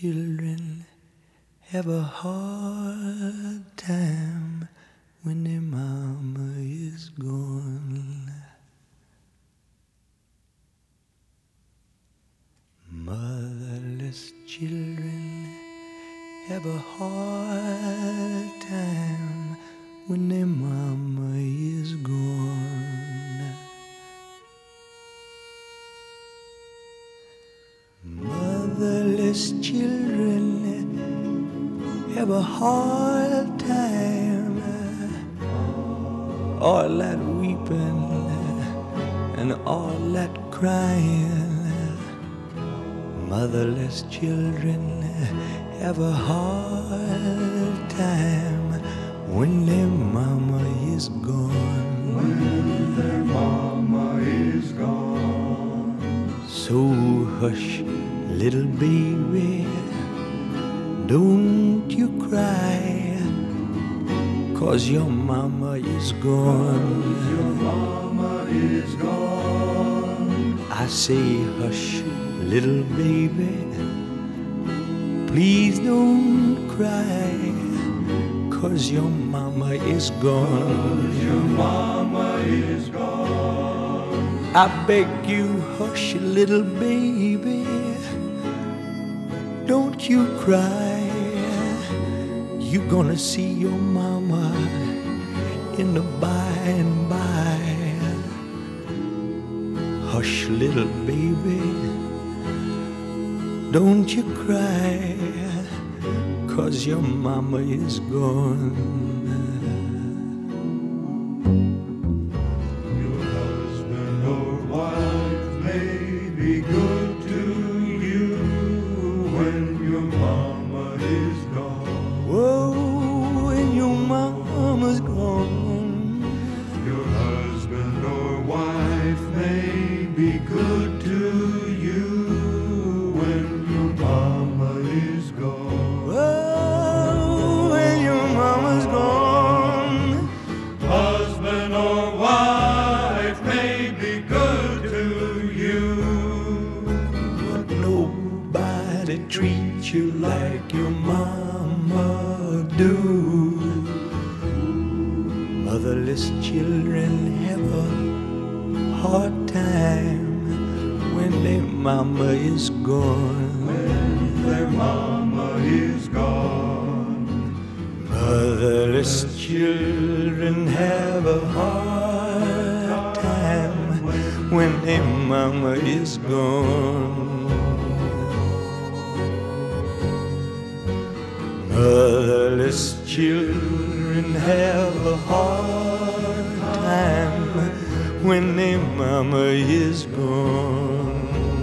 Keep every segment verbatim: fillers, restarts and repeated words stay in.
children have a hard time when their mama is gone. Motherless children have a hard time when their mama is gone. Motherless children have a hard time, all that weeping and all that crying. Motherless children have a hard time when their mama is gone. When their mama is gone. So hush, little baby, don't you cry, 'cause your mama is gone. Your mama is gone. I say hush, little baby, please don't cry, 'cause your mama is gone. Your mama is gone. I beg you, hush, little baby, don't you cry. You're gonna see your mama in the by and by. Hush, little baby, don't you cry, 'cause your mama is gone. Your husband or wife may be good to you when your mama is gone. Whoa, when your mama's gone. Your husband or wife may be good to you when your mama is gone. Whoa, when your mama's gone. Husband or wife may be good to you, But nobody treats you like your mama do. Motherless children have a hard time when their mama is gone. when their mama is gone. Motherless children have a hard time when their mama is gone. Motherless children have a hard time when their mama is gone.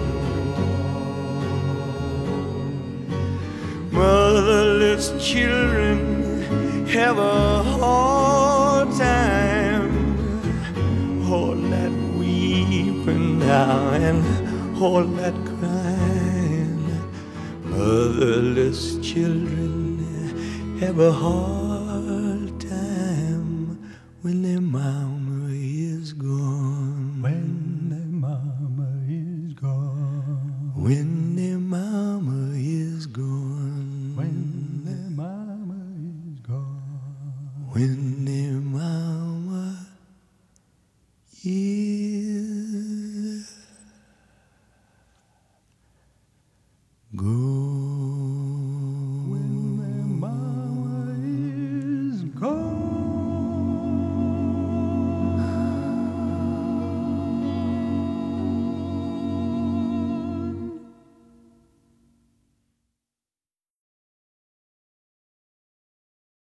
Motherless children have a hard time, all that weeping now and all that crying. Motherless children have a hard time when their mama is gone. When their mama is gone. When their mama is gone. When their mama is gone. When their mama is